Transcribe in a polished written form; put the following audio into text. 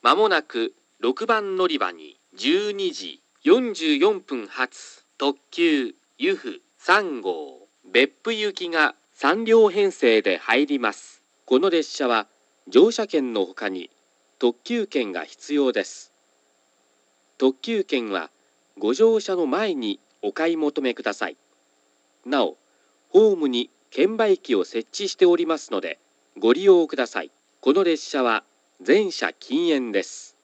まもなく6番乗り場に12時44分発特急ゆふ3号別府行きが3両編成で入ります。この列車は乗車券のほかに特急券が必要です。特急券はご乗車の前にお買い求めください。なお、ホームに券売機を設置しておりますのでご利用ください。この列車は全車禁煙です。